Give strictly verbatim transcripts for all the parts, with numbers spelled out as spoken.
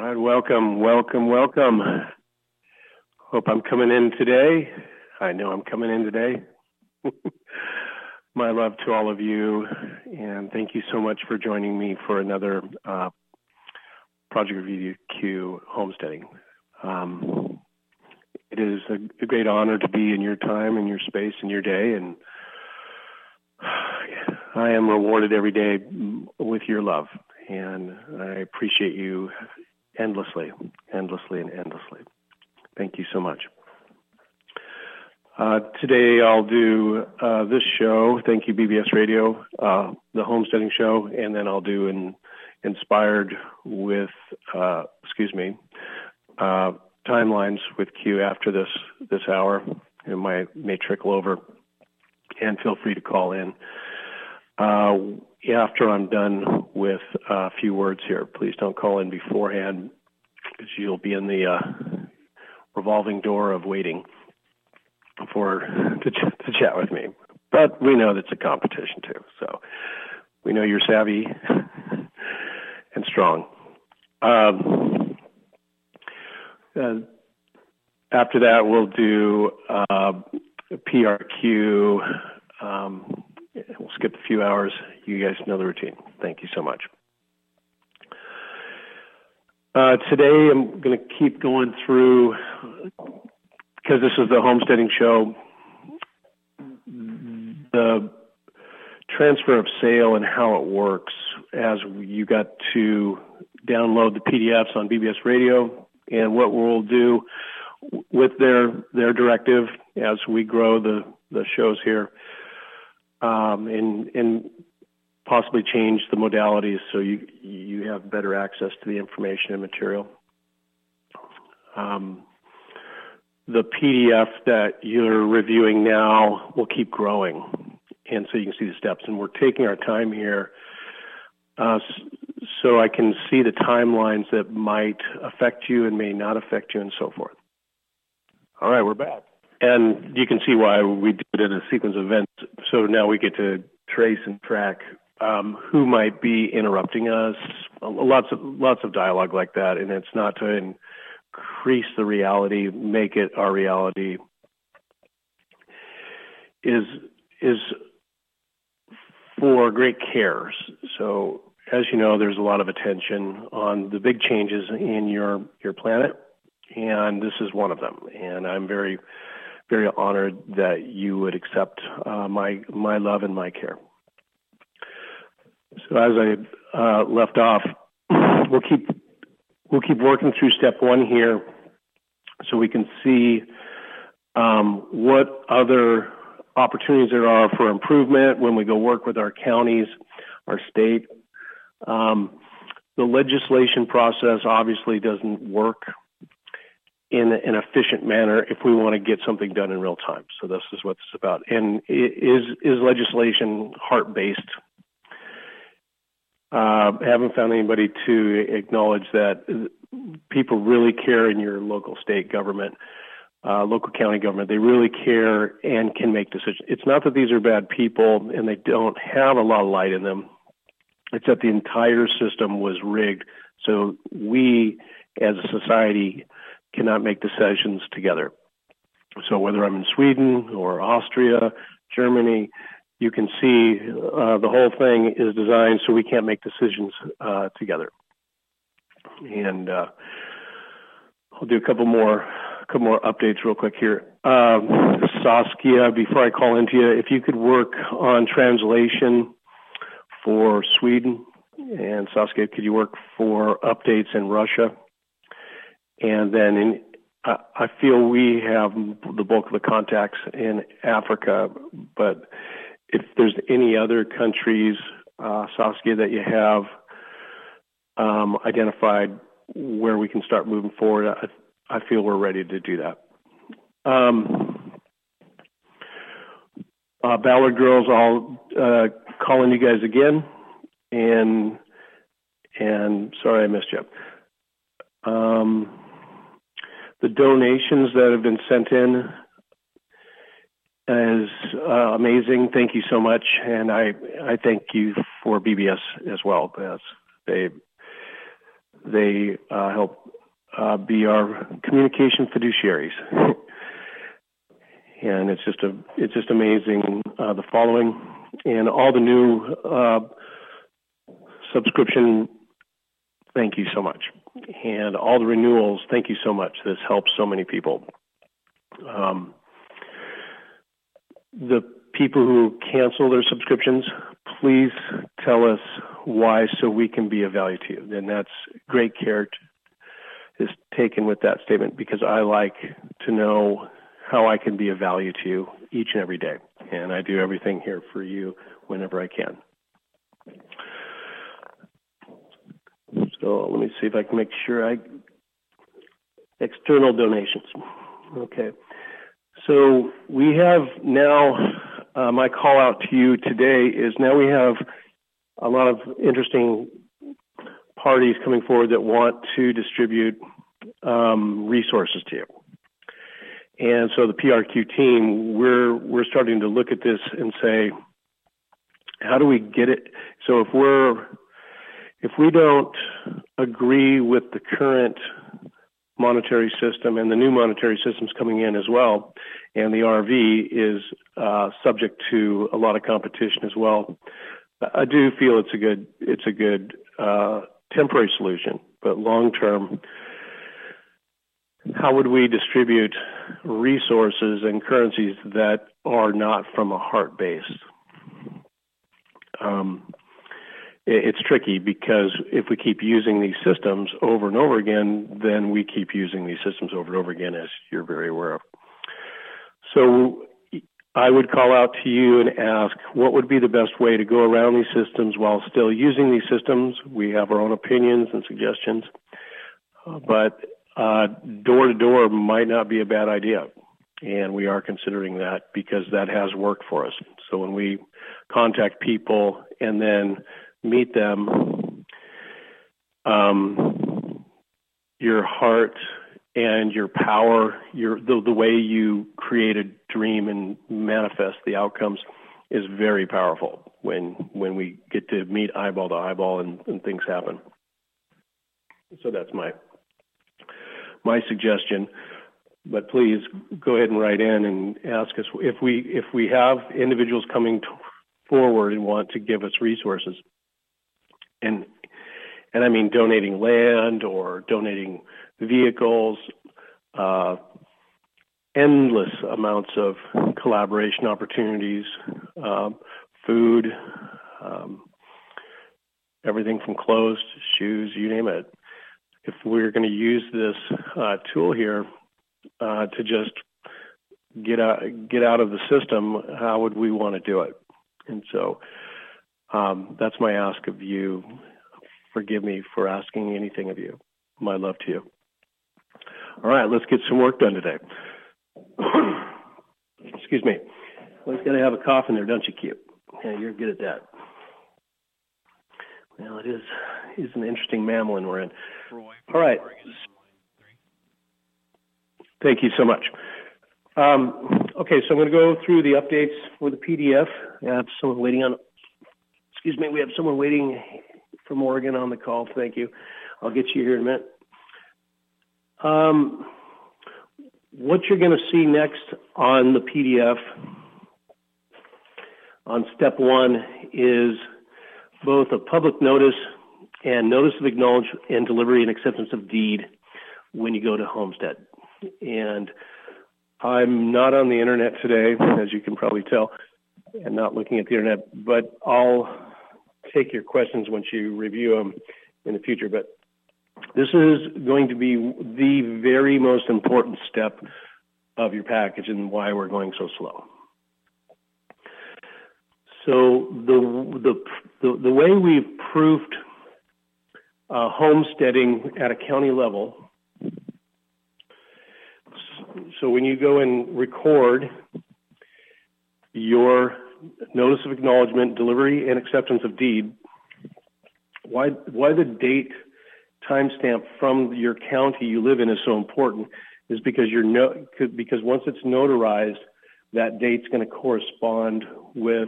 right, welcome, welcome, welcome. Hope I'm coming in today. I know I'm coming in today. My love to all of you, and thank you so much for joining me for another uh, Project Review Q homesteading. Um, it is a, a great honor to be in your time and your space and your day, and I am rewarded every day with your love, and I appreciate you endlessly, endlessly, and endlessly. Thank you so much. Uh, today I'll do uh, this show, thank you B B S Radio, uh, the homesteading show, and then I'll do an inspired with, uh, excuse me, uh, timelines with Q after this this hour. It might may trickle over, and feel free to call in. Uh, after I'm done with a few words here, please don't call in beforehand, because you'll be in the uh, revolving door of waiting for to, ch to chat with me. But we know that's a competition too, so we know you're savvy and strong. Um, uh, after that, we'll do uh, P R Q. Um, we'll skip a few hours. You guys know the routine. Thank you so much. Uh, today, I'm going to keep going through, because this is the homesteading show, the transfer of sale and how it works, as you got to download the P D Fs on B B S Radio, and what we'll do with their their directive as we grow the, the shows here, um, and, and possibly change the modalities so you, you have better access to the information and material. Um, The P D F that you're reviewing now will keep growing, and so you can see the steps. And we're taking our time here uh, so I can see the timelines that might affect you and may not affect you, and so forth. All right, we're back. And you can see why we did it in a sequence of events. So now we get to trace and track um, who might be interrupting us. Lots of lots of dialogue like that, and it's not to in, increase the reality, make it our reality, is is for great care. So as you know, there's a lot of attention on the big changes in your your planet, and this is one of them. And I'm very, very honored that you would accept uh, my my love and my care. So as I uh, left off, we'll keep We'll keep working through step one here so we can see um, what other opportunities there are for improvement when we go work with our counties, our state. Um, the legislation process obviously doesn't work in an efficient manner if we want to get something done in real time. So this is what it's about. And is, is legislation heart-based? Uh, haven't found anybody to acknowledge that people really care in your local state government, uh, local county government. They really care and can make decisions. It's not that these are bad people and they don't have a lot of light in them. It's that the entire system was rigged, so we as a society cannot make decisions together. So whether I'm in Sweden or Austria, Germany, you can see uh, the whole thing is designed so we can't make decisions uh, together. And uh, I'll do a couple more, a couple more updates real quick here. Um, Saskia, before I call into you, if you could work on translation for Sweden, and Saskia, could you work for updates in Russia? And then in, I, I feel we have the bulk of the contacts in Africa, but if there's any other countries, uh, Saskia, that you have um, identified where we can start moving forward, I, I feel we're ready to do that. Um, uh, Ballard Girls, I'll uh, call on you guys again, and and sorry I missed you. Um, the donations that have been sent in is uh, amazing. Thank you so much, and I I thank you for B B S as well. That's, they They uh, help uh, be our communication fiduciaries. And it's just a, it's just amazing, uh, the following and all the new uh, subscription. Thank you so much. And all the renewals. Thank you so much. This helps so many people. Um, the people who cancel their subscriptions, please tell us why so we can be of value to you. And that's great care is taken with that statement, because I like to know how I can be of value to you each and every day. And I do everything here for you whenever I can. So let me see if I can make sure I, external donations. Okay. So we have now, uh, my call out to you today is now we have a lot of interesting parties coming forward that want to distribute um, resources to you. And so the P R Q team, we're, we're starting to look at this and say, how do we get it? So if we're, if we don't agree with the current monetary system and the new monetary systems coming in as well, and the R V is uh, subject to a lot of competition as well, I do feel it's a good, it's a good uh, temporary solution, but long term, how would we distribute resources and currencies that are not from a heart base? Um, It's tricky because if we keep using these systems over and over again, then we keep using these systems over and over again, as you're very aware of. So I would call out to you and ask, what would be the best way to go around these systems while still using these systems? We have our own opinions and suggestions, uh, but uh, door-to-door might not be a bad idea. And we are considering that because that has worked for us. So when we contact people and then meet them, um, your heart and your power, your the, the way you create a dream and manifest the outcomes is very powerful when when we get to meet eyeball to eyeball and, and things happen. So that's my my suggestion. But please go ahead and write in and ask us if we if we have individuals coming to, forward and want to give us resources. And and I mean donating land or donating vehicles, uh, endless amounts of collaboration opportunities, uh, food, um, everything from clothes to shoes, you name it. If we're going to use this uh, tool here uh, to just get out, get out of the system, how would we want to do it? And so Um, that's my ask of you. Forgive me for asking anything of you. My love to you. All right, let's get some work done today. Excuse me. Well, it's got to have a cough in there, don't you, Q? Yeah, you're good at that. Well, it is, is an interesting mammalin we're in. All right. Thank you so much. Um, okay, so I'm going to go through the updates for the P D F. I have someone waiting on. Excuse me, we have someone waiting from Oregon on the call. Thank you. I'll get you here in a minute. Um, what you're going to see next on the P D F on step one is both a public notice and notice of acknowledgement and delivery and acceptance of deed when you go to Homestead. And I'm not on the internet today, as you can probably tell, and not looking at the internet, but I'll take your questions once you review them in the future. But this is going to be the very most important step of your package and why we're going so slow. So the the the, the way we've proofed uh, homesteading at a county level. So when you go and record your notice of acknowledgement, delivery, and acceptance of deed, why why the date timestamp from your county you live in is so important is because you're no, because once it's notarized, that date's going to correspond with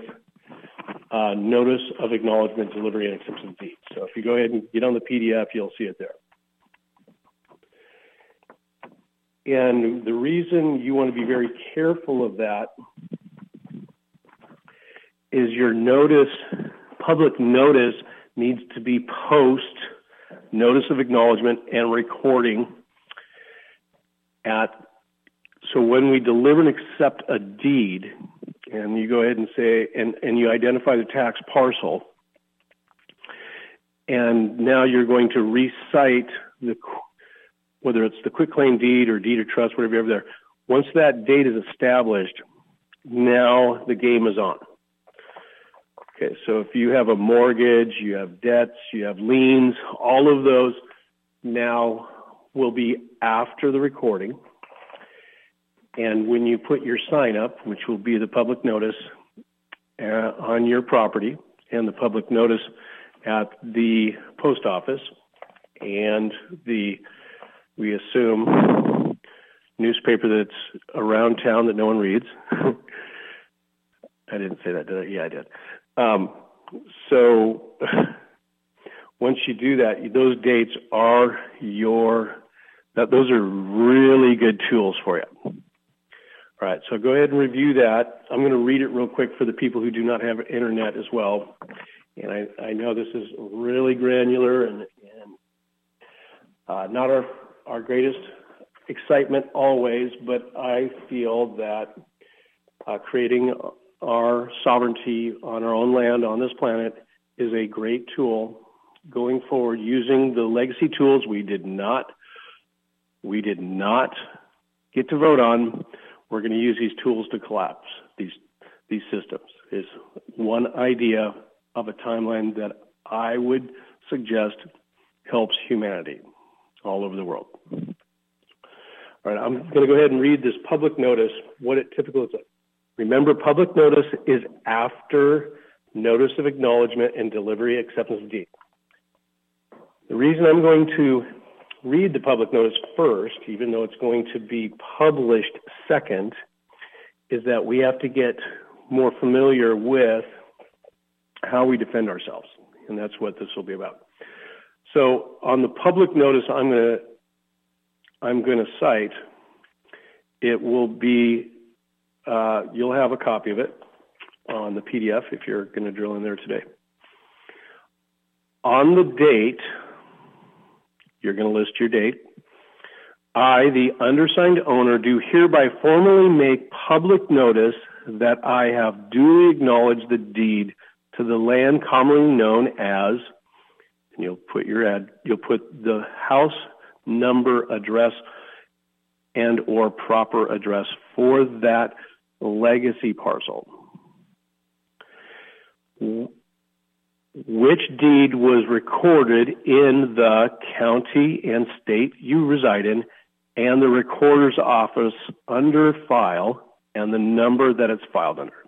uh, notice of acknowledgement, delivery, and acceptance of deed. So if you go ahead and get on the P D F, you'll see it there. And the reason you want to be very careful of that is your notice, public notice, needs to be post notice of acknowledgement and recording at, so when we deliver and accept a deed, and you go ahead and say, and, and you identify the tax parcel, and now you're going to recite the, whether it's the quitclaim deed or deed of trust, whatever you have there. Once that date is established, now the game is on. Okay, so if you have a mortgage, you have debts, you have liens, all of those now will be after the recording. And when you put your sign up, which will be the public notice uh, on your property and the public notice at the post office and the, we assume, newspaper that's around town that no one reads. I didn't say that, did I? Yeah, I did. Um, so once you do that, those dates are your, that those are really good tools for you. All right, so go ahead and review that. I'm going to read it real quick for the people who do not have internet as well. And I, I know this is really granular and, and uh, not our, our greatest excitement always, but I feel that uh, creating our sovereignty on our own land on this planet is a great tool going forward using the legacy tools we did not we did not get to vote on. We're going to use these tools to collapse these these systems. Is one idea of a timeline that I would suggest helps humanity all over the world. All right, I'm going to go ahead and read this public notice, what it typically looks like. Remember, public notice is after notice of acknowledgement and delivery acceptance of deed. The reason I'm going to read the public notice first, even though it's going to be published second, is that we have to get more familiar with how we defend ourselves, and that's what this will be about. So on the public notice I'm going to I'm going to cite, it will be Uh, you'll have a copy of it on the P D F if you're going to drill in there today. On the date, you're going to list your date. I, the undersigned owner, do hereby formally make public notice that I have duly acknowledged the deed to the land commonly known as, and you'll put your ad, you'll put the house number, address, and or proper address for that legacy parcel, which deed was recorded in the county and state you reside in, and the recorder's office under file, and the number that it's filed under.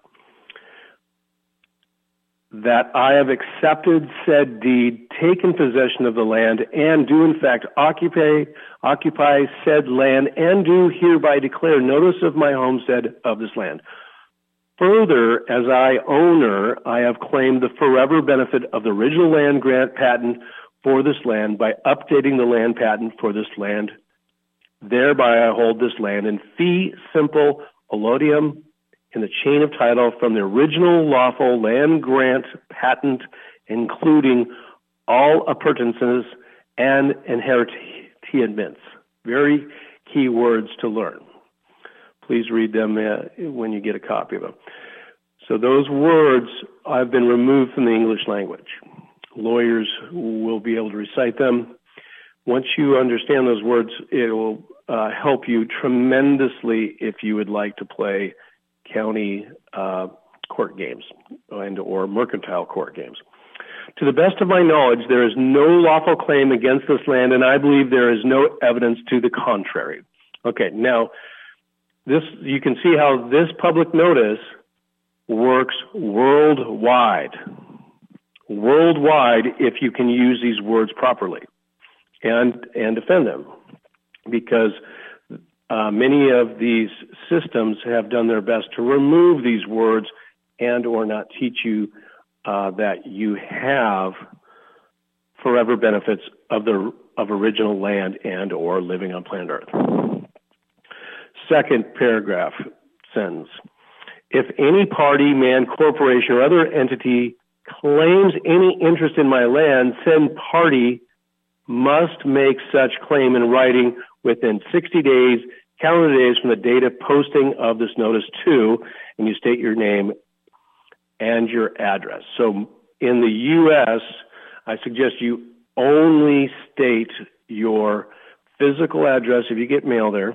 That I have accepted said deed, taken possession of the land, and do in fact occupy, occupy said land, and do hereby declare notice of my homestead of this land. Further, as I owner, I have claimed the forever benefit of the original land grant patent for this land by updating the land patent for this land. Thereby I hold this land in fee simple allodium in the chain of title from the original lawful land grant patent, including all appurtenances and inheritments. Very key words to learn. Please read them uh, when you get a copy of them. So those words have been removed from the English language. Lawyers will be able to recite them. Once you understand those words, it will uh, help you tremendously if you would like to play county uh, court games and or mercantile court games. To the best of my knowledge, there is no lawful claim against this land, and I believe there is no evidence to the contrary. Okay, now this you can see how this public notice works worldwide. Worldwide, if you can use these words properly and and defend them, because Uh, many of these systems have done their best to remove these words and or not teach you uh, that you have forever benefits of the of original land and or living on planet Earth. Second paragraph sentence. If any party, man, corporation, or other entity claims any interest in my land, said party must make such claim in writing within sixty days, calendar days from the date of posting of this notice to, and you state your name and your address. So in the U S, I suggest you only state your physical address if you get mail there,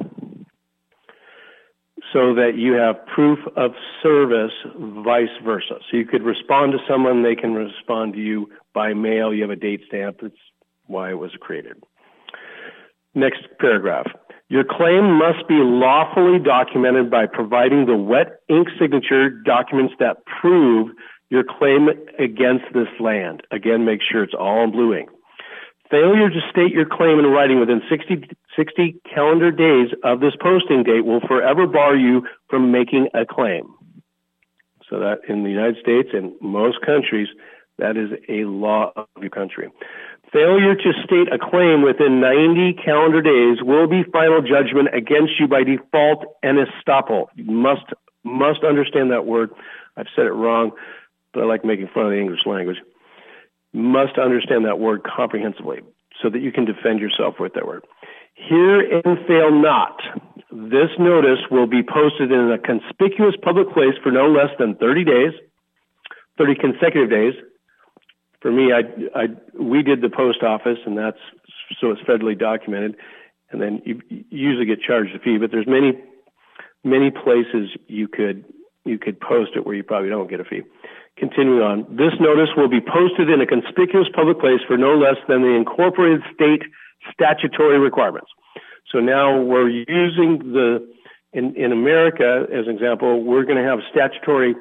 so that you have proof of service, vice versa. So you could respond to someone, they can respond to you by mail. You have a date stamp. That's why it was created. Next paragraph. Your claim must be lawfully documented by providing the wet ink signature documents that prove your claim against this land. Again, make sure it's all in blue ink. Failure to state your claim in writing within sixty, sixty calendar days of this posting date will forever bar you from making a claim. So that in the United States and most countries, that is a law of your country. Failure to state a claim within ninety calendar days will be final judgment against you by default and estoppel. You must, must understand that word. I've said it wrong, but I like making fun of the English language. Must understand that word comprehensively so that you can defend yourself with that word. Herein fail not. This notice will be posted in a conspicuous public place for no less than thirty days, thirty consecutive days. For me, I, I, we did the post office, and that's so it's federally documented, and then you, you usually get charged a fee. But there's many, many places you could you could post it where you probably don't get a fee. Continuing on, this notice will be posted in a conspicuous public place for no less than the incorporated state statutory requirements. So now we're using the, in, in America, as an example, we're going to have statutory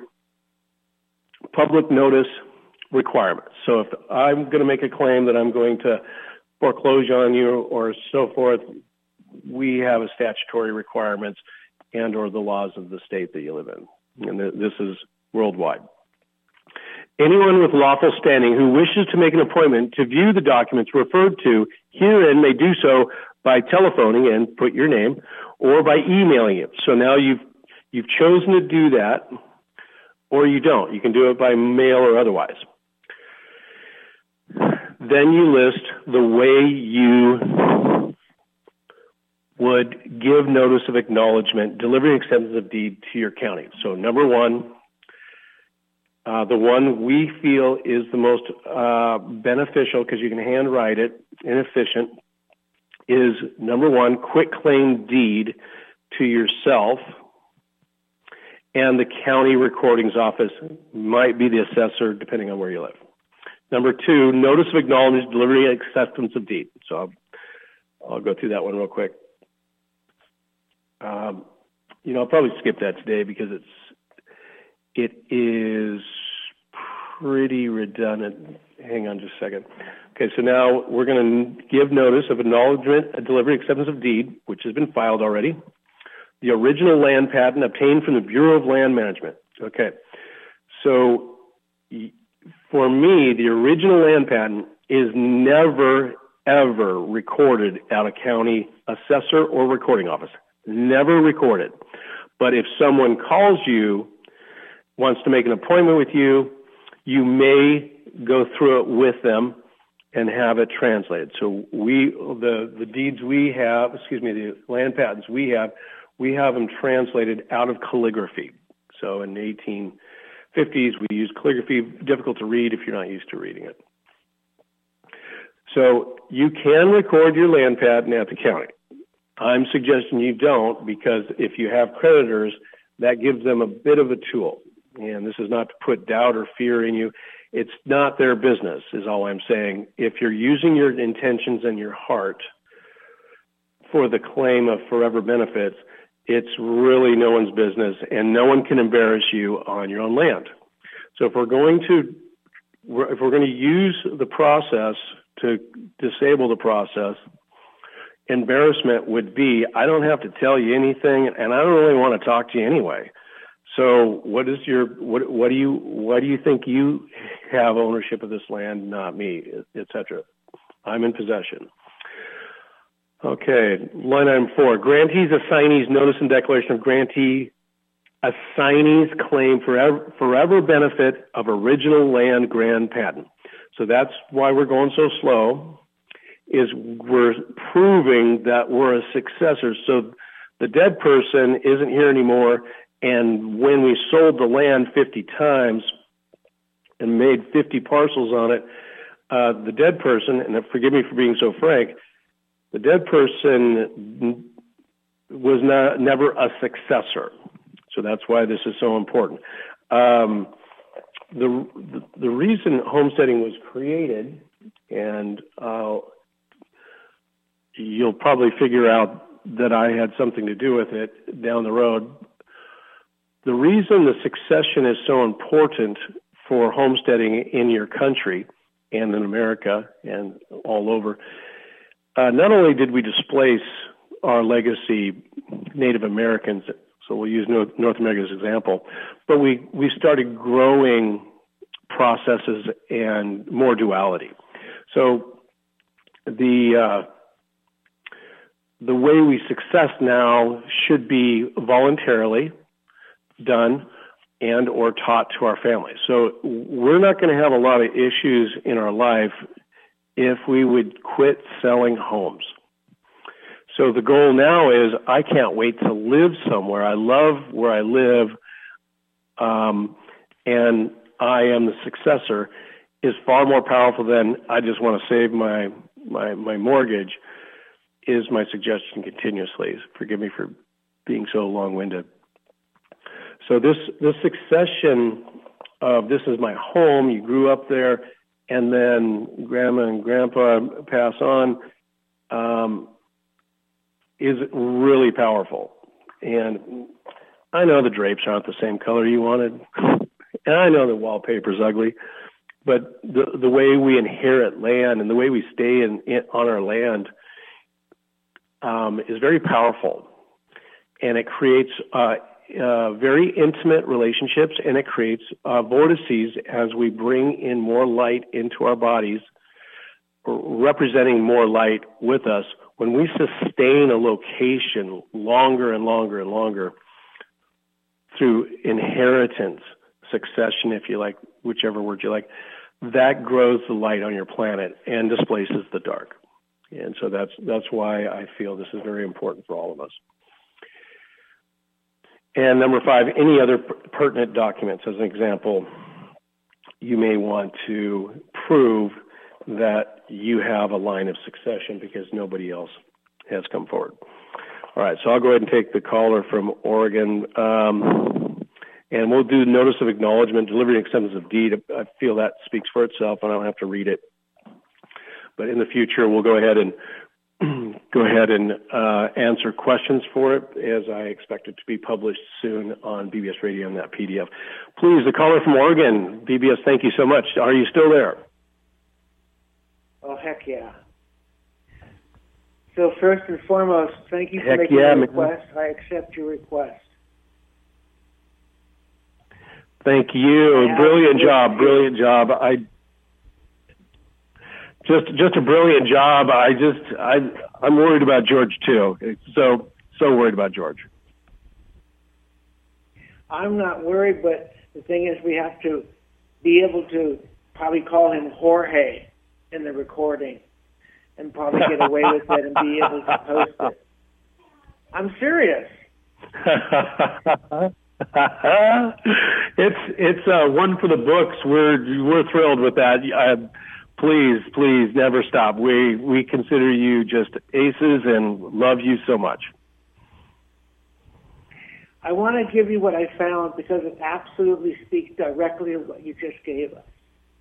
public notice requirements. So if I'm going to make a claim that I'm going to foreclose on you or so forth, we have a statutory requirements and or the laws of the state that you live in. And this is worldwide. Anyone with lawful standing who wishes to make an appointment to view the documents referred to herein may do so by telephoning and put your name, or by emailing it. So now you've you've chosen to do that, or you don't. You can do it by mail or otherwise. Then you list the way you would give notice of acknowledgement, delivering acceptance of deed to your county. So number one, Uh, the one we feel is the most uh, beneficial because you can handwrite it and efficient is number one, quit claim deed to yourself and the county recordings office, might be the assessor depending on where you live. Number two, notice of acknowledgement, delivery, and acceptance of deed. So I'll, I'll go through that one real quick. Um, you know, I'll probably skip that today because it's It is pretty redundant. Hang on just a second. Okay, so now we're going to give notice of acknowledgement, a delivery, acceptance of deed, which has been filed already. The original land patent obtained from the Bureau of Land Management. Okay, so for me, the original land patent is never, ever recorded at a county assessor or recording office. Never recorded. But if someone calls you, wants to make an appointment with you, you may go through it with them and have it translated. So we, the, the deeds we have, excuse me, the land patents we have, we have them translated out of calligraphy. So in the eighteen fifties, we used calligraphy, difficult to read if you're not used to reading it. So you can record your land patent at the county. I'm suggesting you don't, because if you have creditors, that gives them a bit of a tool. And this is not to put doubt or fear in you. It's not their business, is all I'm saying. If you're using your intentions and your heart for the claim of forever benefits, it's really no one's business, and no one can embarrass you on your own land. So if we're going to, if we're going to use the process to disable the process, embarrassment would be, I don't have to tell you anything, and I don't really want to talk to you anyway. So what is your, what, what do you, why do you think you have ownership of this land, not me, et cetera? I'm in possession. Okay, line item four. Grantees, assignees, notice and declaration of grantee, assignees claim forever, forever benefit of original land grand patent. So that's why we're going so slow, is we're proving that we're a successor. So the dead person isn't here anymore, and when we sold the land fifty times and made fifty parcels on it, uh, the dead person, and forgive me for being so frank, the dead person was not never a successor. So that's why this is so important. Um, the, the the reason homesteading was created, and uh, you'll probably figure out that I had something to do with it down the road. The reason the succession is so important for homesteading in your country and in America and all over, uh, not only did we displace our legacy Native Americans, so we'll use North, North America as an example, but we, we started growing processes and more duality. So the uh, the way we success now should be voluntarily done and or taught to our families. So we're not going to have a lot of issues in our life if we would quit selling homes. So the goal now is I can't wait to live somewhere. I love where I live, um, and I am the successor is far more powerful than I just want to save my, my, my mortgage, is my suggestion continuously. Forgive me for being so long-winded. So this, this succession of this is my home, you grew up there, and then grandma and grandpa pass on, um, is really powerful. And I know the drapes aren't the same color you wanted, and I know the wallpaper's ugly, but the, the way we inherit land and the way we stay in, in on our land um, is very powerful. And it creates uh, uh, very intimate relationships, and it creates uh, vortices as we bring in more light into our bodies, representing more light with us. When we sustain a location longer and longer and longer through inheritance, succession, if you like, whichever word you like, that grows the light on your planet and displaces the dark. And so that's that's why I feel this is very important for all of us. And number five, any other pertinent documents. As an example, you may want to prove that you have a line of succession because nobody else has come forward. All right, so I'll go ahead and take the caller from Oregon, um, and we'll do notice of acknowledgement, delivery and acceptance of deed. I feel that speaks for itself, and I don't have to read it. But in the future, we'll go ahead and go ahead and uh, answer questions for it, as I expect it to be published soon on B B S Radio and that P D F. Please, the caller from Oregon, B B S, thank you so much. Are you still there? Oh, heck yeah. So first and foremost, thank you for heck making yeah, the request. Man. I accept your request. Thank you. I brilliant job. Brilliant job. I just just a brilliant job. I just I I'm worried about George too. So so worried about George. I'm not worried, but the thing is, we have to be able to probably call him Jorge in the recording and probably get away with it and be able to post it. I'm serious. it's it's uh, one for the books. We're we're thrilled with that. Uh, please, please never stop. We we consider you just aces and love you so much. I want to give you what I found because it absolutely speaks directly to what you just gave us.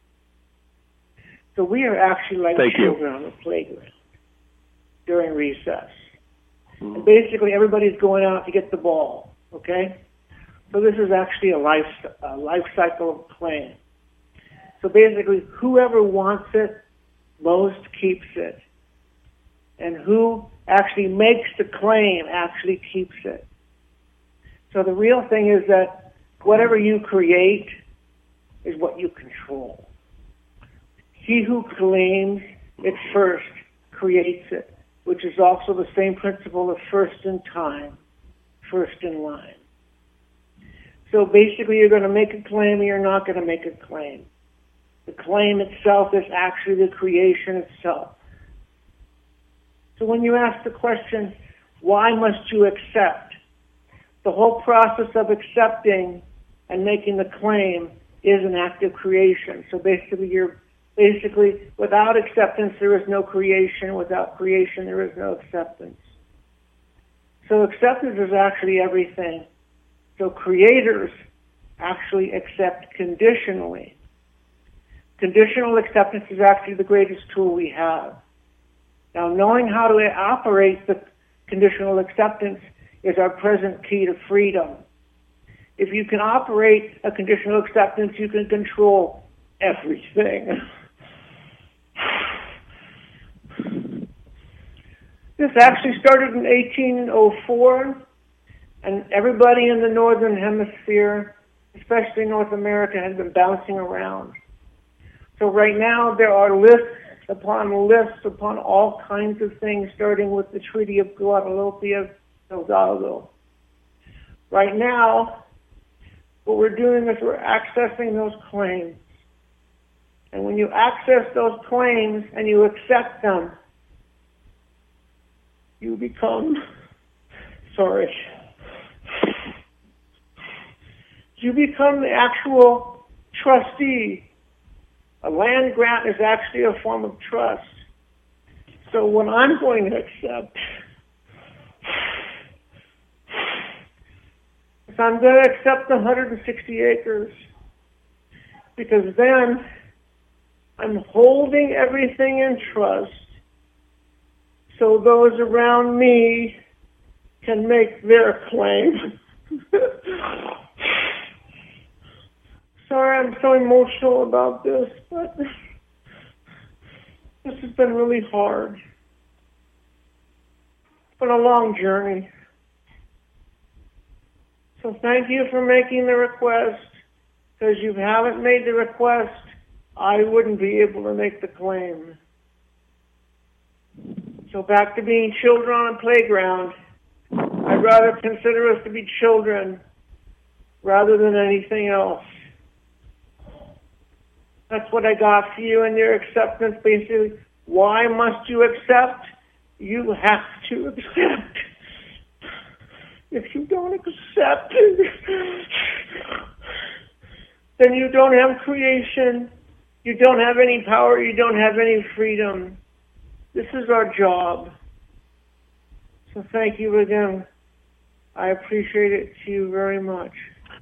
So we are actually like Thank children you. on the playground during recess. Mm-hmm. And basically, everybody's going out to get the ball, okay? So this is actually a life, a life cycle plan. So basically, whoever wants it most keeps it. And who actually makes the claim actually keeps it. So the real thing is that whatever you create is what you control. He who claims it first creates it. which is also the same principle of first in time, first in line. So basically, you're going to make a claim or you're not going to make a claim. The claim itself is actually the creation itself. So when you ask the question, why must you accept? The whole process of accepting and making the claim is an act of creation. So basically, you're basically without acceptance, there is no creation. Without creation, there is no acceptance. So acceptance is actually everything. So creators actually accept conditionally. Conditional acceptance is actually the greatest tool we have. Now, knowing how to operate the conditional acceptance is our present key to freedom. If you can operate a conditional acceptance, you can control everything. This actually started in eighteen oh four, and everybody in the Northern Hemisphere, especially North America, has been bouncing around. So right now there are lists upon lists upon all kinds of things, starting with the Treaty of Guadalupe of Hidalgo. Right now, what we're doing is we're accessing those claims. And when you access those claims and you accept them, you become, sorry, you become the actual trustee. A land grant is actually a form of trust. So what I'm going to accept is I'm going to accept the one hundred sixty acres, because then I'm holding everything in trust so those around me can make their claim. Sorry, I'm so emotional about this, but this has been really hard. It's been a long journey. So thank you for making the request, because if you haven't made the request, I wouldn't be able to make the claim. So back to being children on a playground. I'd rather consider us to be children rather than anything else. That's what I got for you in your acceptance, basically. Why must you accept? You have to accept. If you don't accept, then you don't have creation. You don't have any power. You don't have any freedom. This is our job. So thank you again. I appreciate it to you very much.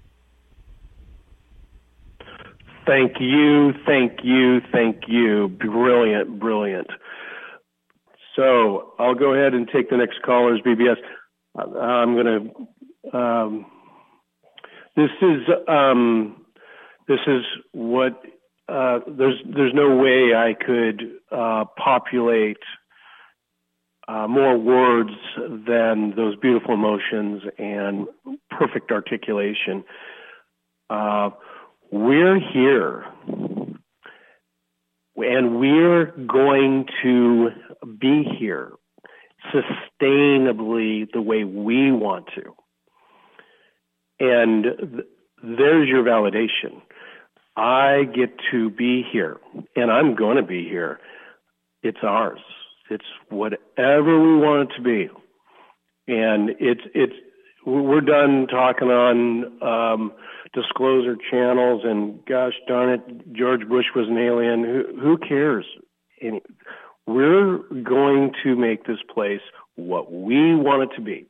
Thank you, thank you, thank you. Brilliant, brilliant. So I'll go ahead and take the next caller's B B S. I'm going to. Um, this is um, this is what. Uh, there's there's no way I could uh, populate uh, more words than those beautiful emotions and perfect articulation. Uh, we're here, and we're going to be here sustainably the way we want to. And th- there's your validation. I get to be here, and I'm going to be here. It's ours. It's whatever we want it to be. And it's, it's, we're done talking on um, disclosure channels and gosh darn it, George Bush was an alien. Who, who cares? And we're going to make this place what we want it to be.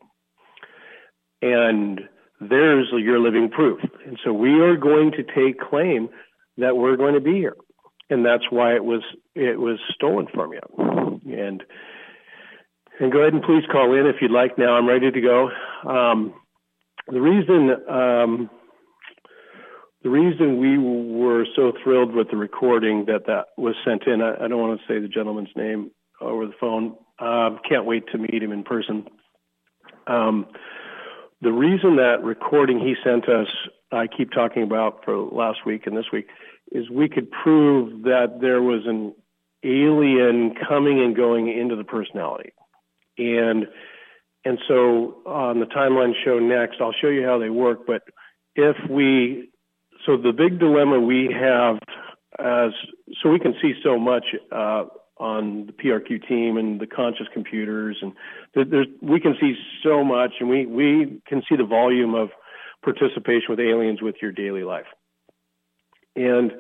And there's your living proof. And so we are going to take claim that we're going to be here. And that's why it was it was stolen from you. And and go ahead and please call in if you'd like now. I'm ready to go. Um, the reason um, the reason we were so thrilled with the recording that that was sent in, I, I don't want to say the gentleman's name over the phone. Uh, can't wait to meet him in person. Um, The reason that recording he sent us, I keep talking about for last week and this week, is we could prove that there was an alien coming and going into the personality. And and so on the timeline show next, I'll show you how they work. But if we, so the big dilemma we have as, so we can see so much uh, on the P R Q team and the conscious computers, and there, there's, we can see so much, and we, we can see the volume of participation with aliens with your daily life. And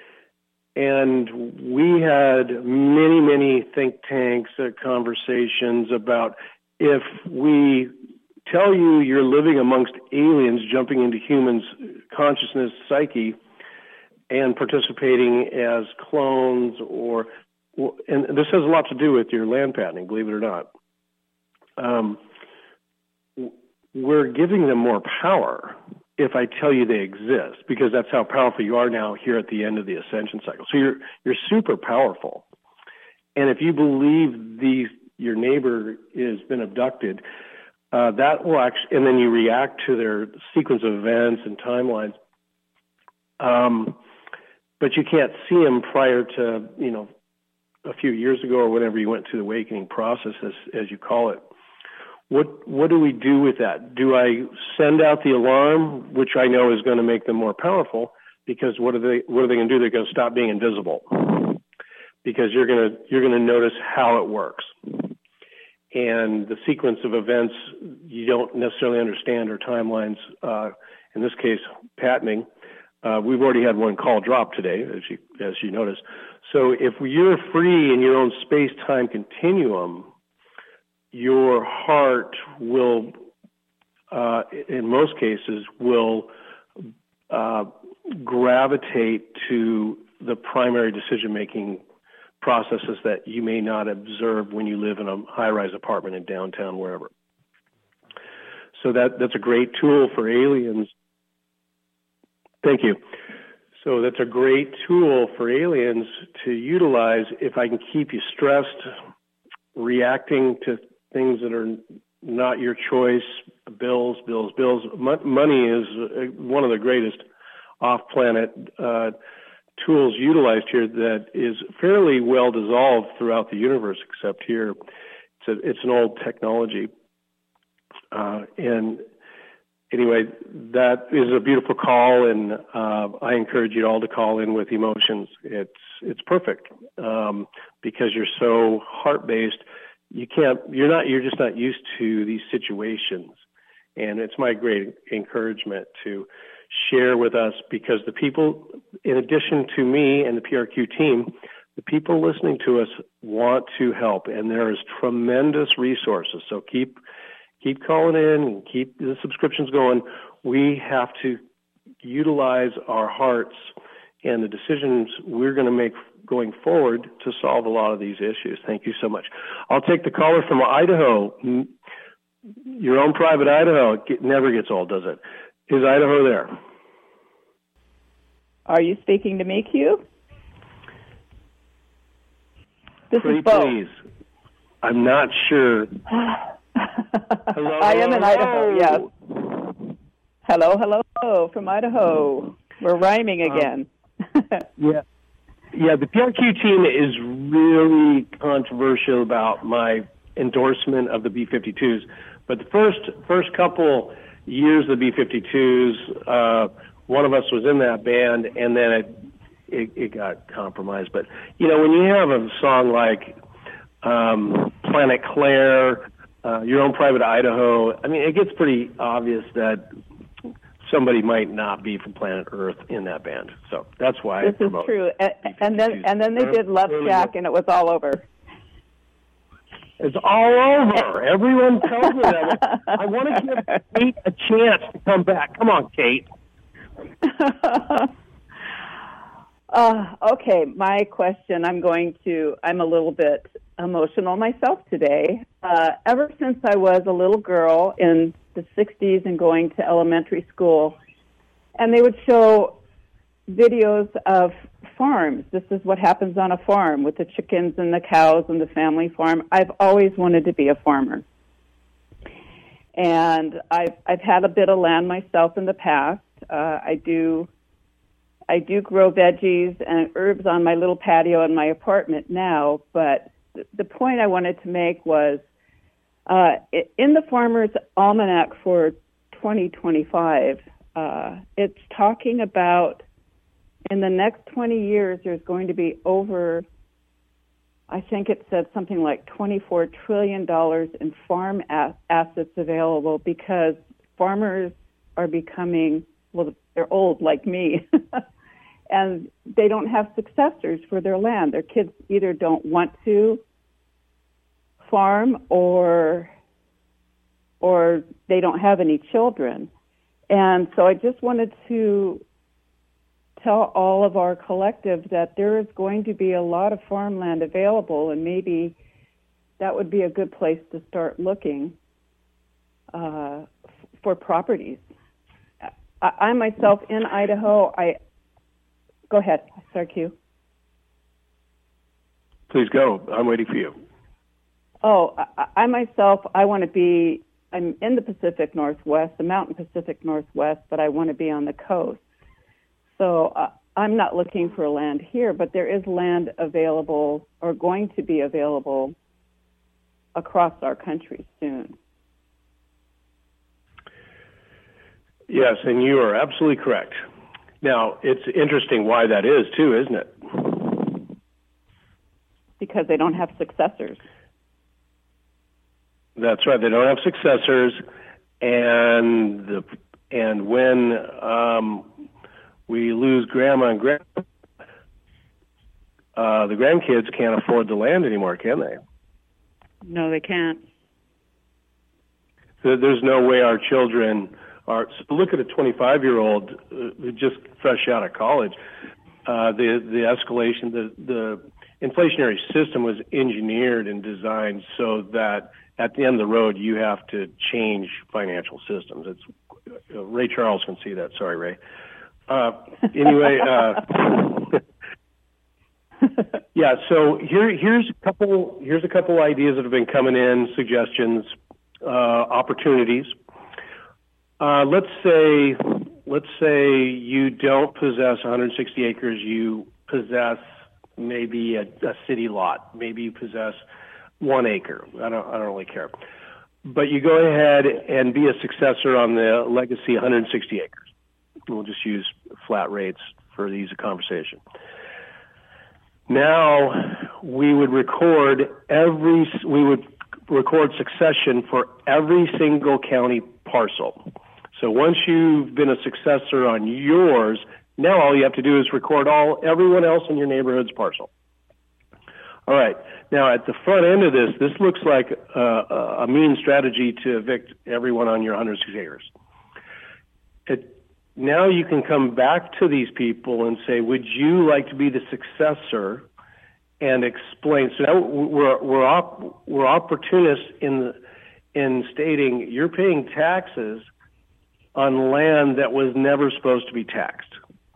And we had many, many think tanks, uh, conversations about if we tell you you're living amongst aliens jumping into humans' consciousness, psyche, and participating as clones, or, and this has a lot to do with your land patenting, believe it or not. Um, we're giving them more power if I tell you they exist, because that's how powerful you are now here at the end of the ascension cycle. So you're you're super powerful. And if you believe these, your neighbor has been abducted, uh, that will actually, and then you react to their sequence of events and timelines. Um, but you can't see them prior to, you know, a few years ago or whenever you went through the awakening process, as, as you call it. What what do we do with that? Do I send out the alarm, which I know is going to make them more powerful? Because what are they what are they going to do? They're going to stop being invisible, because you're going to you're going to notice how it works, and the sequence of events you don't necessarily understand, or timelines. Uh, in this case, patenting. Uh, we've already had one call drop today, as you as you noticed. So if you're free in your own space-time continuum, your heart will, uh, in most cases, will uh, gravitate to the primary decision-making processes that you may not observe when you live in a high-rise apartment in downtown, wherever. So that that's a great tool for aliens. Thank you. So that's a great tool for aliens to utilize if I can keep you stressed, reacting to things that are not your choice, bills, bills, bills. Money is one of the greatest off-planet uh, tools utilized here that is fairly well dissolved throughout the universe, except here. It's, a, it's an old technology. Uh, and anyway, that is a beautiful call, and uh, I encourage you all to call in with emotions. It's, it's perfect um, because you're so heart-based. You can't, you're not, you're just not used to these situations. And it's my great encouragement to share with us, because the people, in addition to me and the P R Q team, the people listening to us want to help, and there is tremendous resources. So keep, keep calling in and keep the subscriptions going. We have to utilize our hearts and the decisions we're going to make going forward to solve a lot of these issues. Thank you so much. I'll take the caller from Idaho. Your own private Idaho. It never gets old, does it? Is Idaho there? Are you speaking to me, Q? This Pretty is Bo. Please. I'm not sure. Hello, I am in Idaho, yes. Hello, hello, from Idaho. We're rhyming again. Um, yeah. Yeah, the P R Q team is really controversial about my endorsement of the B fifty-twos. But the first first couple years of the B fifty-twos, uh, one of us was in that band, and then it, it, it got compromised. But, you know, when you have a song like um, Planet Claire, uh, Your Own Private Idaho, I mean, it gets pretty obvious that somebody might not be from planet Earth in that band. So that's why this I promote. This is true. And, and then and then they did Love Shack, and it was all over. It's all over. Everyone tells me that. I want to give Kate a chance to come back. Come on, Kate. uh, okay, my question, I'm going to, I'm a little bit emotional myself today. Uh, ever since I was a little girl in the sixties and going to elementary school, and they would show videos of farms. This is what happens on a farm with the chickens and the cows and the family farm. I've always wanted to be a farmer. And I've, I've had a bit of land myself in the past. Uh, I do I do grow veggies and herbs on my little patio in my apartment now, but th- the point I wanted to make was Uh, in the Farmer's Almanac for twenty twenty-five, uh, it's talking about in the next twenty years there's going to be over, I think it said something like twenty-four trillion dollars in farm a- assets available because farmers are becoming, well, they're old like me, and they don't have successors for their land. Their kids either don't want to farm or or they don't have any children. And so I just wanted to tell all of our collective that there is going to be a lot of farmland available, and maybe that would be a good place to start looking uh, f- for properties. I, I myself in Idaho, I go ahead, sorry, Q. Please go. I'm waiting for you. Oh, I, I myself, I want to be, I'm in the Pacific Northwest, the Mountain Pacific Northwest, but I want to be on the coast. So uh, I'm not looking for land here, but there is land available or going to be available across our country soon. Yes, and you are absolutely correct. Now, it's interesting why that is, too, isn't it? Because they don't have successors. That's right. They don't have successors, and the and when um, we lose grandma and grandpa, uh, the grandkids can't afford the land anymore, can they? No, they can't. So there's no way our children are. So look at a twenty-five-year-old uh, who just fresh out of college. Uh, the the escalation, the the inflationary system was engineered and designed so that at the end of the road, you have to change financial systems. It's uh, Ray Charles can see that. Sorry, Ray. Uh, anyway, uh, yeah. So here, here's a couple. Here's a couple ideas that have been coming in, suggestions, uh, opportunities. Uh, let's say, let's say you don't possess one hundred sixty acres. You possess maybe a, a city lot. Maybe you possess one acre. I don't, I don't really care. But you go ahead and be a successor on the legacy one hundred sixty acres. We'll just use flat rates for the ease of conversation. Now we would record every, we would record succession for every single county parcel. So once you've been a successor on yours, now all you have to do is record all everyone else in your neighborhood's parcel. All right. Now, at the front end of this, this looks like uh, a mean strategy to evict everyone on your one hundred sixty acres. It, now you can come back to these people and say, would you like to be the successor, and explain. So now we're, we're, op, we're opportunists in, the, in stating you're paying taxes on land that was never supposed to be taxed.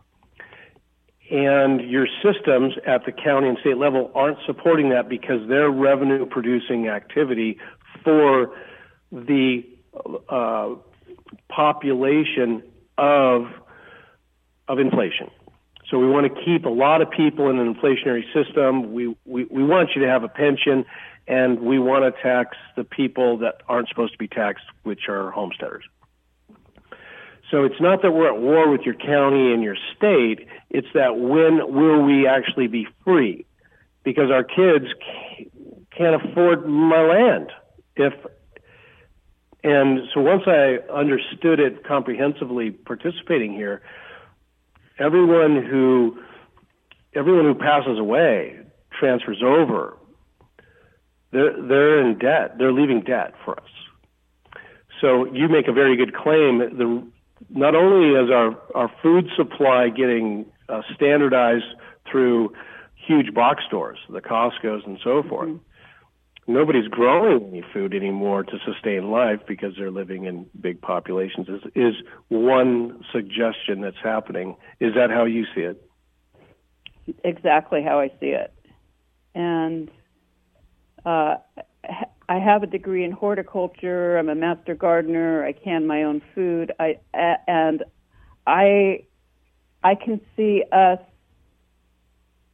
And your systems at the county and state level aren't supporting that because they're revenue producing activity for the uh, population of of inflation. So we want to keep a lot of people in an inflationary system. We, we, we want you to have a pension, and we want to tax the people that aren't supposed to be taxed, which are homesteaders. So it's not that we're at war with your county and your state. It's that when will we actually be free? Because our kids can't afford my land. If and so once I understood it comprehensively, participating here, everyone who everyone who passes away transfers over. They're they're in debt. They're leaving debt for us. So you make a very good claim. The Not only is our, our food supply getting uh, standardized through huge box stores, the Costco's and so forth, mm-hmm. nobody's growing any food anymore to sustain life because they're living in big populations is, is one suggestion that's happening. Is that how you see it? Exactly how I see it. And uh, I have a degree in horticulture. I'm a master gardener. I can my own food. I and I I can see us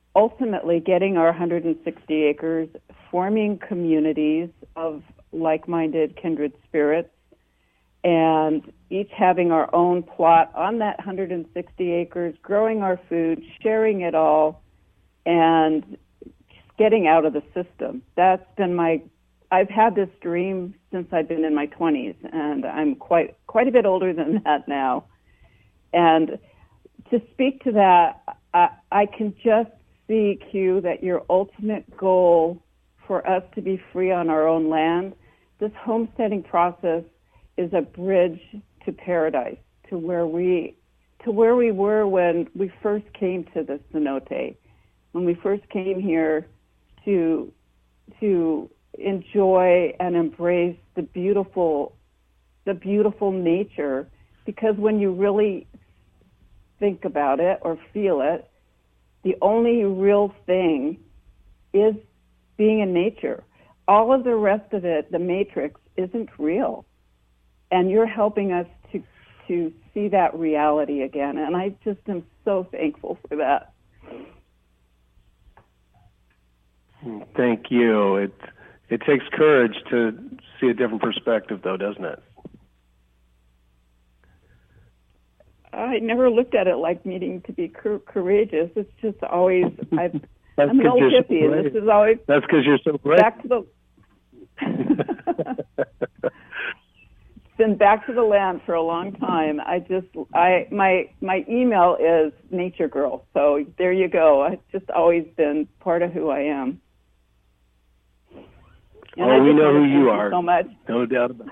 ultimately getting our one hundred sixty acres, forming communities of like-minded kindred spirits, and each having our own plot on that one hundred sixty acres, growing our food, sharing it all, and just getting out of the system. That's been my, I've had this dream since I've been in my twenties, and I'm quite, quite a bit older than that now. And to speak to that, I, I can just see, Q, that your ultimate goal for us to be free on our own land, this homesteading process is a bridge to paradise, to where we to where we were when we first came to the cenote, when we first came here to to enjoy and embrace the beautiful the beautiful nature. Because when you really think about it or feel it, the only real thing is being in nature. All of the rest of it, the matrix, isn't real. And you're helping us to to see that reality again. And I just am so thankful for that. Thank you. It it takes courage to see a different perspective, though, doesn't it? I never looked at it like needing to be cor- courageous. It's just always, I've, That's I'm an old you're hippie, so and this is always... That's because you're so brave. Back to the... It's been back to the land for a long time. I just, I my my email is Nature Girl, so there you go. It's just always been part of who I am. And oh, I we know who you you are. So much. No doubt about it.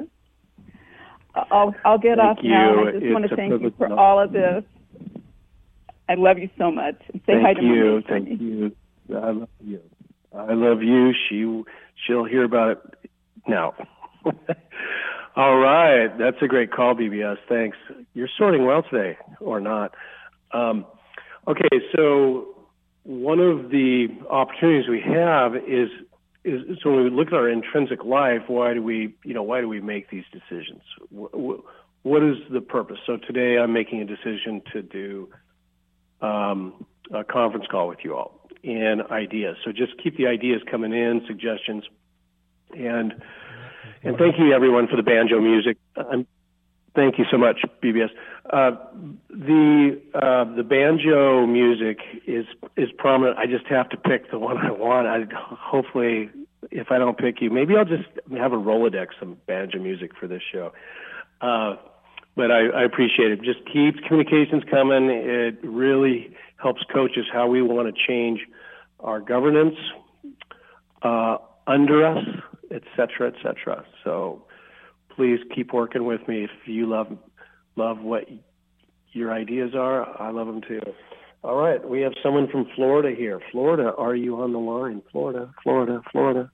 I'll I'll get Thank off now. you. I just It's want to a thank you privilege. for all of this. I love you so much. Say Thank hi to you. Monique. Thank you. I love you. I love you. She she'll hear about it now. All right, that's a great call, B B S. Thanks. You're sorting well today, or not? Um, okay, so one of the opportunities we have is is so when we look at our intrinsic life, why do we you know why do we make these decisions? What, what is the purpose? So today I'm making a decision to do um, a conference call with you all and ideas. So just keep the ideas coming in, suggestions, and and thank you everyone for the banjo music. Um, thank you so much, B B S. Uh, the uh, the banjo music is is prominent. I just have to pick the one I want. I hopefully, if I don't pick you, maybe I'll just have a Rolodex of banjo music for this show. Uh, but I, I appreciate it. Just keeps communications coming. It really helps coach us how we want to change our governance uh, under us, et cetera, et cetera. So please keep working with me. If you love love what your ideas are, I love them too. All right, we have someone from Florida here. Florida, are you on the line? Florida, Florida, Florida.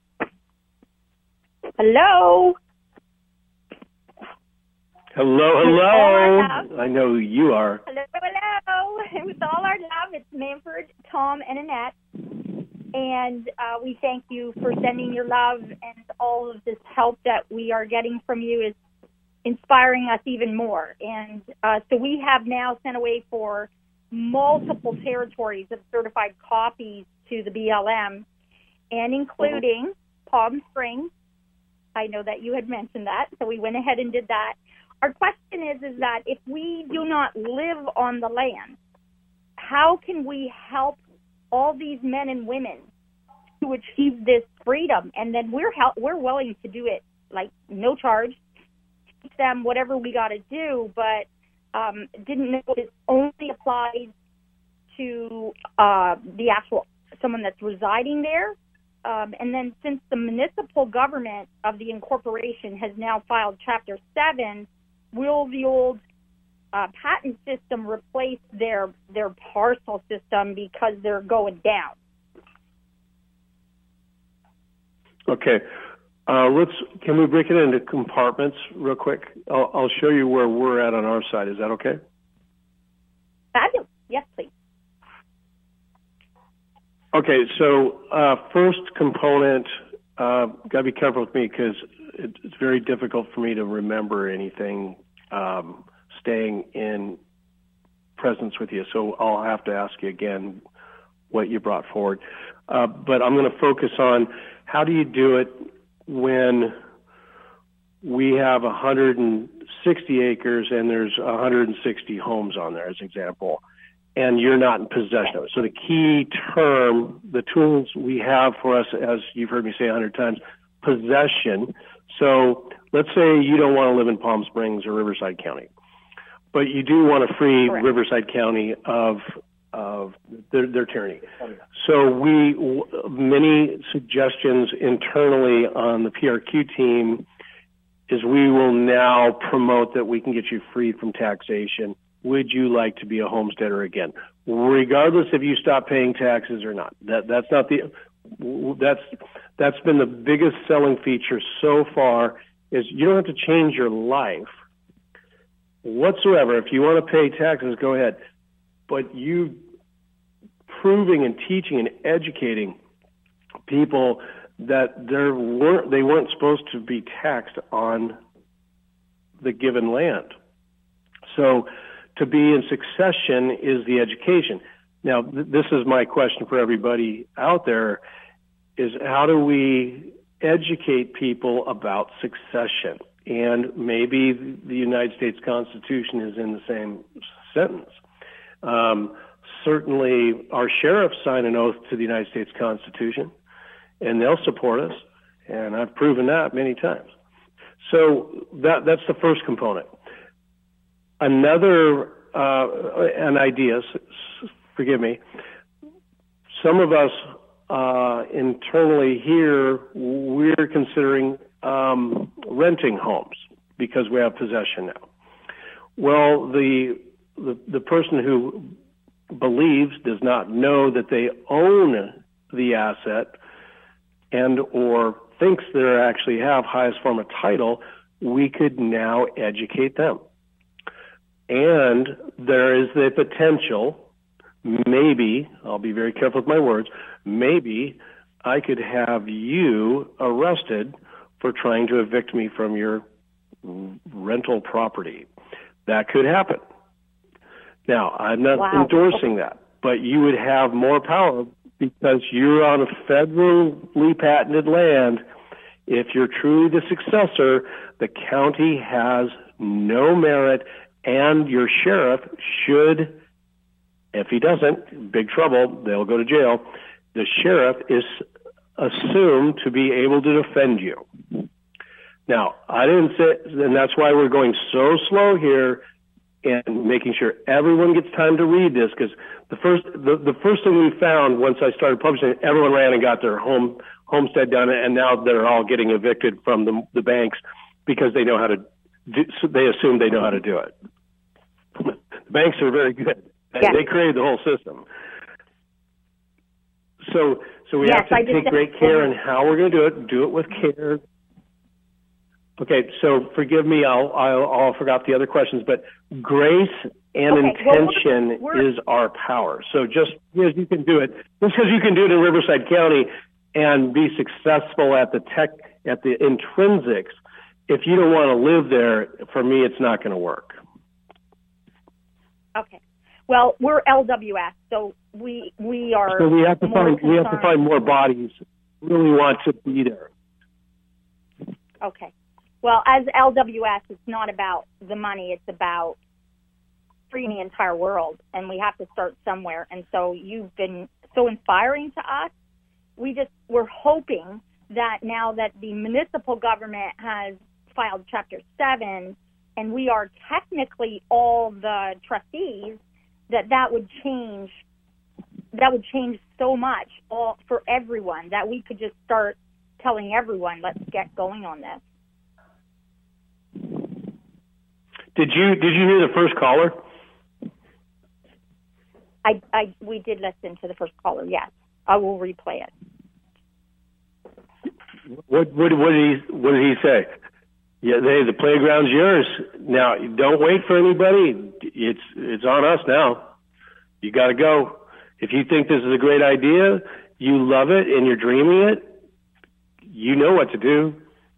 Hello. Hello, hello. I know who you are. Hello, hello. With all our love, it's Manford, Tom, and Annette. And uh, we thank you for sending your love, and all of this help that we are getting from you is inspiring us even more. And uh, so we have now sent away for multiple territories of certified copies to the B L M, and including Palm Springs. I know that you had mentioned that, so we went ahead and did that. Our question is, is that if we do not live on the land, how can we help all these men and women to achieve this freedom? And then we're help, we're willing to do it, like, no charge, teach them whatever we got to do, but um, didn't know it only applies to uh, the actual, someone that's residing there. Um, and then since the municipal government of the incorporation has now filed Chapter seven, will the old uh, patent system replace their their parcel system because they're going down? Okay. Uh, let's. Can we break it into compartments real quick? I'll, I'll show you where we're at on our side. Is that okay? Fabulous. Yes, please. Okay. So uh, first component. Uh, Got to be careful with me because it, it's very difficult for me to remember anything um, staying in presence with you. So I'll have to ask you again. what you brought forward. Uh, but I'm going to focus on how do you do it when we have one hundred sixty acres and there's one hundred sixty homes on there, as an example, and you're not in possession of it. So the key term, the tools we have for us, as you've heard me say a hundred times, possession. So let's say you don't want to live in Palm Springs or Riverside County, but you do want to free Correct. Riverside County of of their, their tyranny. So we, many suggestions internally on the P R Q team is we will now promote that we can get you freed from taxation. Would you like to be a homesteader again? Regardless if you stop paying taxes or not. That, that's not the, that's, that's been the biggest selling feature so far is you don't have to change your life whatsoever. If you want to pay taxes, go ahead. But you proving and teaching and educating people that there weren't, they weren't supposed to be taxed on the given land. So to be in succession is the education. Now, th- this is my question for everybody out there is how do we educate people about succession? And maybe the United States Constitution is in the same sentence. Um, certainly our sheriffs sign an oath to the United States Constitution, and they'll support us, and I've proven that many times. So that that's the first component. Another, uh, an idea, forgive me, some of us uh, internally here, we're considering um, renting homes because we have possession now. Well, the, the the person who believes, does not know that they own the asset and or thinks they actually have highest form of title, we could now educate them. And there is the potential, maybe, I'll be very careful with my words, maybe I could have you arrested for trying to evict me from your rental property. That could happen. Now, I'm not Wow. endorsing that, but you would have more power because you're on a federally patented land. If you're truly the successor, the county has no merit, and your sheriff should, if he doesn't, big trouble, they'll go to jail. The sheriff is assumed to be able to defend you. Now, I didn't say, and that's why we're going so slow here and making sure everyone gets time to read this, because the first the, the first thing we found once I started publishing, everyone ran and got their home homestead done, and now they're all getting evicted from the, the banks because they know how to do, so they assume they know how to do it. The banks are very good. Yes. They created the whole system. So so we Yes, have to take great care in how we're going to do it. Do it with care. Okay, so forgive me, I'll, I'll, I'll forgot the other questions, but grace and Okay, well, intention we're- we're- is our power. So just because you can do it, just because you can do it in Riverside County and be successful at the tech, at the intrinsics, if you don't want to live there, for me, it's not going to work. Okay. Well, we're L W S, so we we are. So we have to more find we have to concerned- find more bodies who really want to be there. Okay. Well, as L W S, it's not about the money. It's about freeing the entire world, and we have to start somewhere. And so you've been so inspiring to us. We just, we're hoping that now that the municipal government has filed Chapter seven, and we are technically all the trustees, that that would change, that would change so much all for everyone, that we could just start telling everyone, let's get going on this. Did you did you hear the first caller? I, I, we did listen to the first caller. Yes, I will replay it. What what what did he what did he say? Yeah, hey, the playground's yours. Now, don't wait for anybody. It's it's on us now. You got to go. If you think this is a great idea, you love it, and you're dreaming it, you know what to do.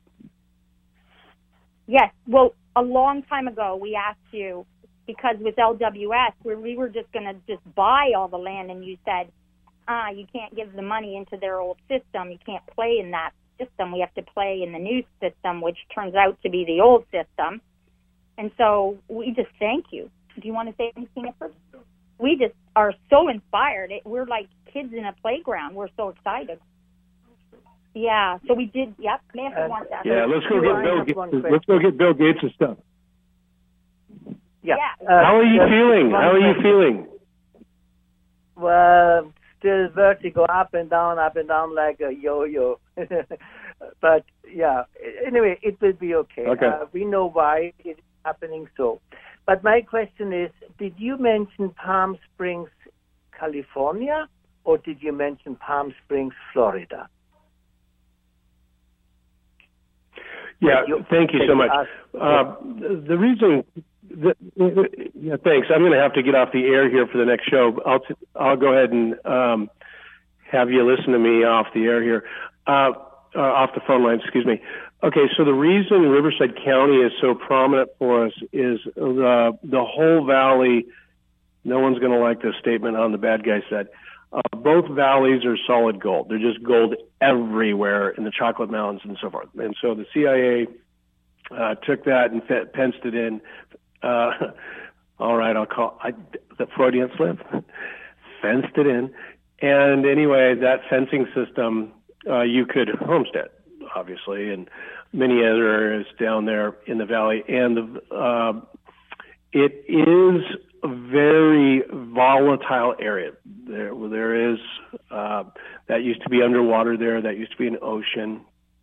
Yes. Well, a long time ago, we asked you, because with L W S, where we were just going to just buy all the land, and you said, ah, you can't give the money into their old system. You can't play in that system. We have to play in the new system, which turns out to be the old system. And so we just thank you. Do you want to say anything at first? We just are so inspired. It, we're like kids in a playground. We're so excited. Yeah, so we did, yep, Manfred wants that. Yeah, let's go get Bill Gates. Let's go get Bill Gates' stuff. Yeah. yeah. Uh, How are you feeling? How are you feeling? Well, still vertigo, up and down, up and down like a yo-yo. But, yeah, anyway, it will be okay. Okay. Uh, we know why it's happening so. But my question is, did you mention Palm Springs, California, or did you mention Palm Springs, Florida? Yeah, thank you so much. Uh, the reason, the, yeah, thanks. I'm going to have to get off the air here for the next show. I'll t- I'll go ahead and um, have you listen to me off the air here, uh, uh, off the phone line. Excuse me. Okay, so the reason Riverside County is so prominent for us is uh, the whole valley. No one's going to like this statement on the bad guy said. Uh, both valleys are solid gold. They're just gold everywhere in the Chocolate Mountains and so forth. And so the C I A uh, took that and fe- fenced it in. Uh, all right, I'll call I, the Freudian slip. Fenced it in. And anyway, that fencing system, uh, you could homestead, obviously, and many other areas down there in the valley. And the, uh, it is a very volatile area. There, there is uh, that used to be underwater there. That used to be an ocean,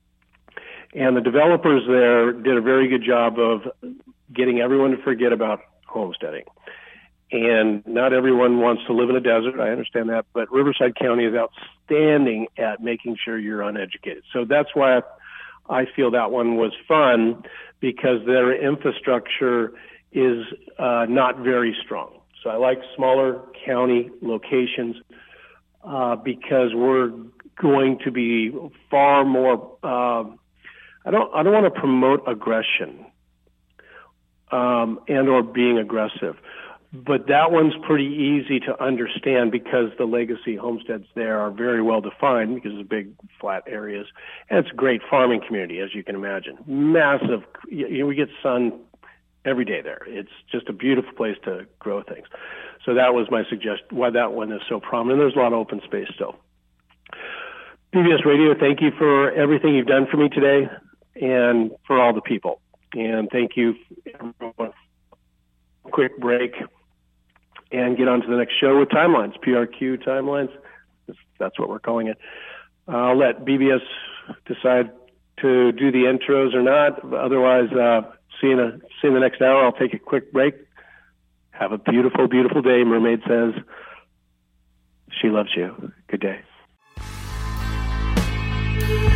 and the developers there did a very good job of getting everyone to forget about homesteading. And not everyone wants to live in a desert. I understand that, but Riverside County is outstanding at making sure you're uneducated. So that's why I feel that one was fun, because their infrastructure is uh, not very strong. So I like smaller county locations uh, because we're going to be far more. Uh, I don't. I don't want to promote aggression um, and or being aggressive, but that one's pretty easy to understand because the legacy homesteads there are very well defined because of big flat areas, and it's a great farming community, as you can imagine. Massive. You know, we get sun every day there. It's just a beautiful place to grow things. So that was my suggestion, why that one is so prominent. There's a lot of open space still. P B S Radio, thank you for everything you've done for me today and for all the people. And thank you, everyone. Quick break and get on to the next show with Timelines, P R Q Timelines. That's what we're calling it. I'll let B B S decide to do the intros or not. Otherwise, uh, See you, in a, see you in the next hour. I'll take a quick break. Have a beautiful, beautiful day. Mermaid says she loves you. Good day.